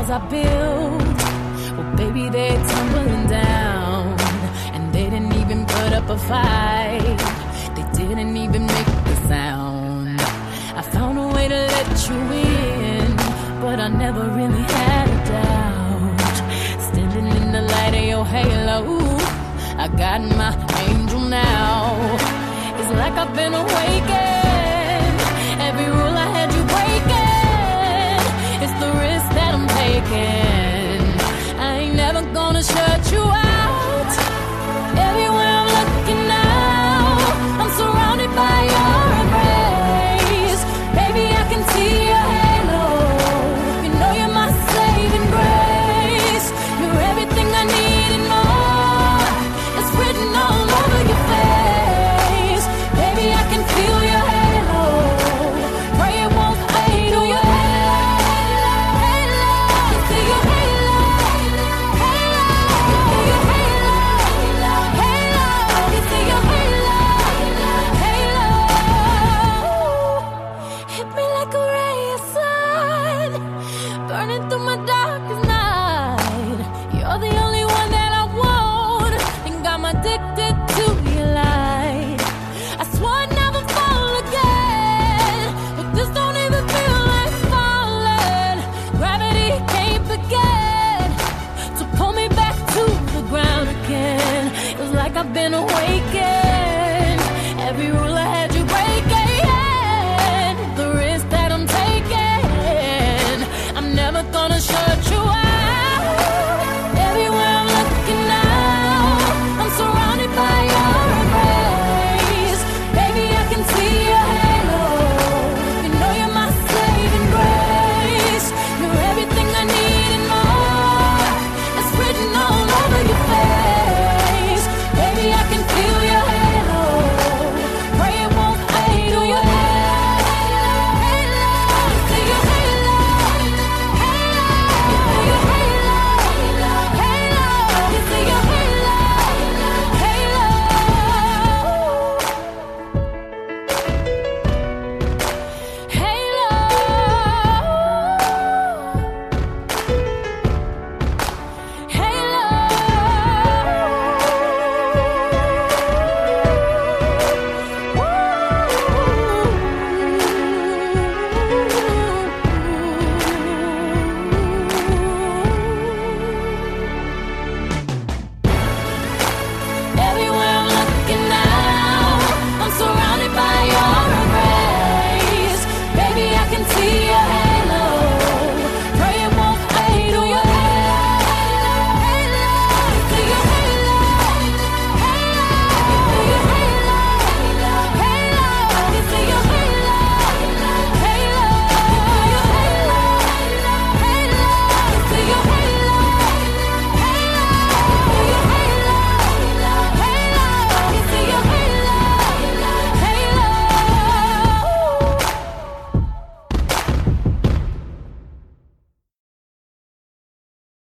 walls I built, well, baby, they're tumbling down. And they didn't even put up a fight. They didn't even make a sound. I found a way to let you in, but I never really had a doubt. Standing in the light of your halo, I got my angel now. It's like I've been awakened. Every rule I had you breaking, it's the risk that I'm taking. I ain't never gonna shut you out. Everywhere I'm looking now, I'm surrounded by your embrace. Baby, I can see your halo. You know you're my saving grace. You're everything I need and more. It's written all over your face. Baby, I can feel your halo. Pray it won't fade away. Halo, I see your halo. Halo, your halo. Halo, you see your halo. Halo, hit me like a ray of sun, burning through my darkest night. You're the only one that I want, think I'm addicted to your light. I swore I'd never fall again, but this don't even feel like falling. Gravity can't begin to pull me back to the ground again. It's like I've been awakened.